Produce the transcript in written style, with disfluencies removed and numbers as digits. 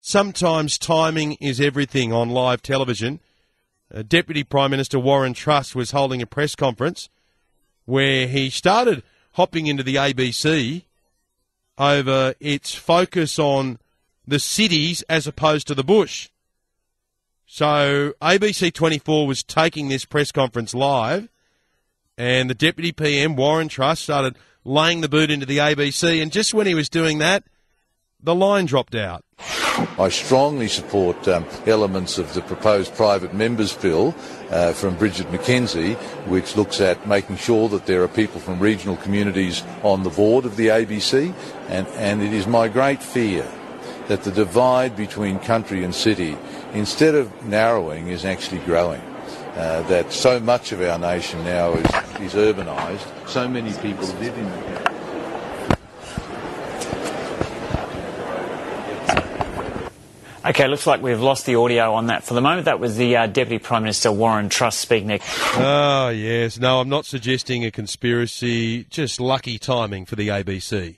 sometimes timing is everything on live television. Deputy Prime Minister Warren Truss was holding a press conference where he started hopping into the ABC over its focus on the cities as opposed to the bush. So ABC 24 was taking this press conference live, and the Deputy PM, Warren Truss, started laying the boot into the ABC, and just when he was doing that, the line dropped out. I strongly support elements of the proposed private members bill from Bridget McKenzie, which looks at making sure that there are people from regional communities on the board of the ABC, and it is my great fear that the divide between country and city, instead of narrowing, is actually growing. That so much of our nation now is urbanised, so many people live in the country. Okay, looks like we've lost the audio on that for the moment. That was the Deputy Prime Minister Warren Truss speaking there. Oh, yes. No, I'm not suggesting a conspiracy, just lucky timing for the ABC.